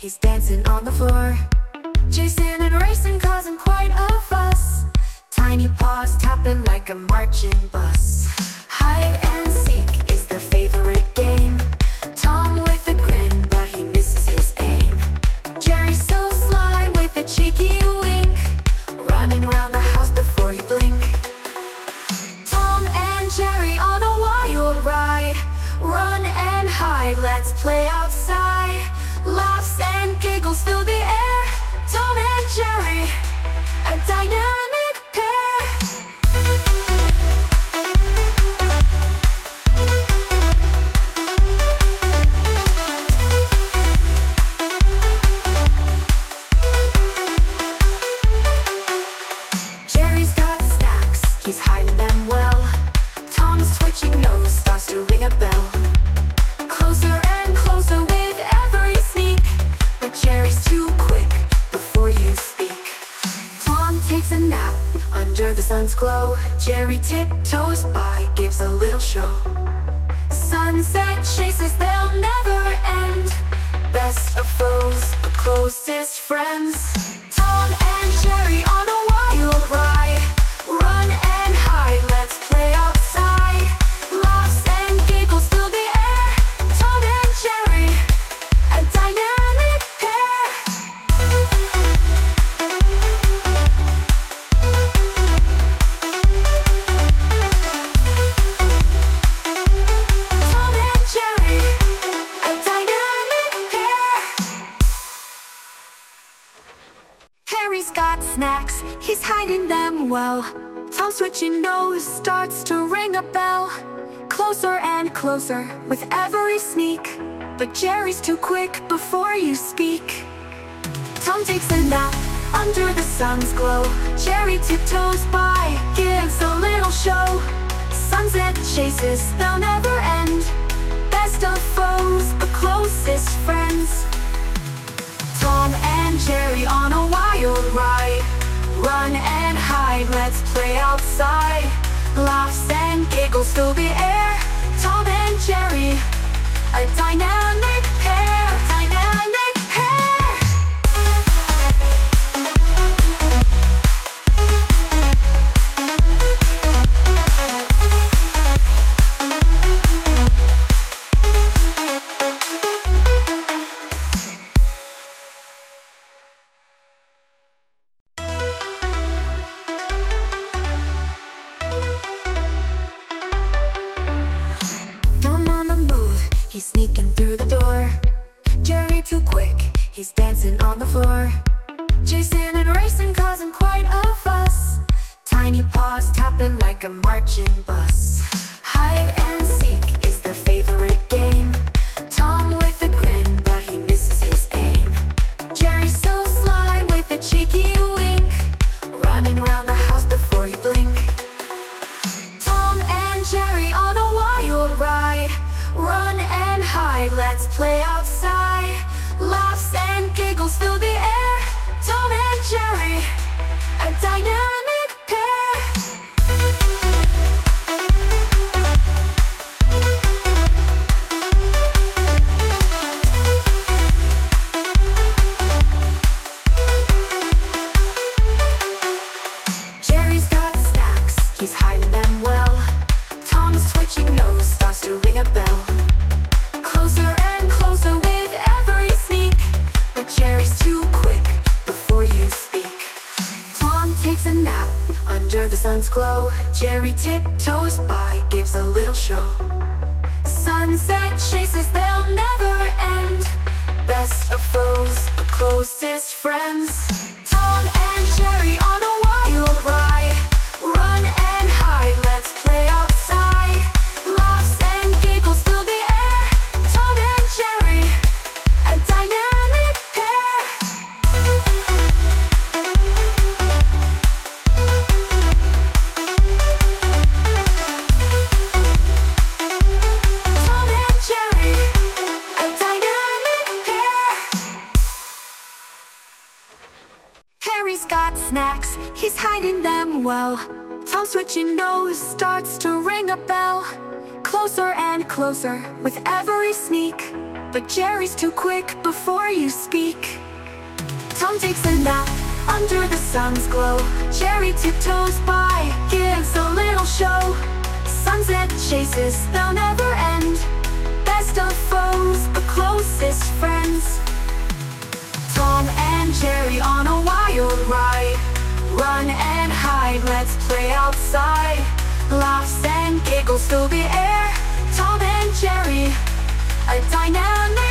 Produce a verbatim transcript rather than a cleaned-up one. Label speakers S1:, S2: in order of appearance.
S1: he's dancing on the floor. Chasing and racing, causing quite a fuss. Tiny paws tapping like a marching bus. Hide and seek is their favorite game. Tom with a grin, but he misses his aim. Jerry's so sly with a cheeky wink, running around the house before you blink. Tom and Jerry on a wild ride. Run and hide, let's play outside. Laughs and giggles fill the air. Tom and Jerry, a dynamic pair. Jerry's got snacks, he's hiding them well. Tom's twitching nose starts to ring a bell. Closer and closer with every sneak, but Jerry's too quick before you speak. Tom takes a nap under the sun's glow. Jerry tiptoes by, gives a little show. Sunset chases, they'll never end. Best of foes, the closest friends. Tom and Jerry on a wild ride. Run and hide, let's play outside. Laughs and giggles fill the air. Tom and Jerry, a dynamic pair. Tom and Jerry, a dynamic pair. Harry's got snacks, he's hiding them well. Tom's switching nose starts to ring a bell. Closer and closer with every sneak, but Jerry's too quick before you speak. Tom takes a nap under the sun's glow. Jerry tiptoes by, gives a little show. Sunset chases, they'll never end. Best of foes, the closest friends. Tom and Jerry on a wild ride. Run and hide, let's play outside. Laughs and giggles fill the air. Tom and Jerry, a dynamic pair. Dynamic pair. Tom on the move, he's sneaking through the door. Jerry too quick, he's dancing on the floor. Chasing and racing, causing quite a fuss. Tiny paws tapping like a marching bus. Hide and seek is their favorite game. Tom with a grin, but he misses his aim. Jerry's so sly with a cheeky wink, running around the house before you blink. Tom and Jerry on a wild ride. Run and hide, let's play outside. Laughs and giggles fill the air. Tom and Jerry, a dynamic pair. Jerry's got snacks, he's hiding them well. Tom's twitching nose starts to ring a bell. Closer and closer with every sneak, but Jerry's too quick before you speak. Tom takes a nap under the sun's glow. Jerry tiptoes by, gives a little show. Sunset chases, they'll never end. Best of foes, the closest friends. Tom and Jerry on a wild ride. Run and hide, let's play outside. Laughs and giggles fill the air. Tom and Jerry, a dynamic pair. Tom and Jerry, a dynamic pair. Harry's got snacks, he's hiding them well. Tom's switching nose starts to ring a bell. Closer and closer with every sneak, but Jerry's too quick before you speak. Tom takes a nap under the sun's glow. Jerry tiptoes by, gives a little show. Sunset chases, they'll never end. Best of foes, but closest friends. Tom and Jerry on a wild ride. Run and hide, let's play outside. Laughs and giggles fill the air. Tom and Jerry, a dynamic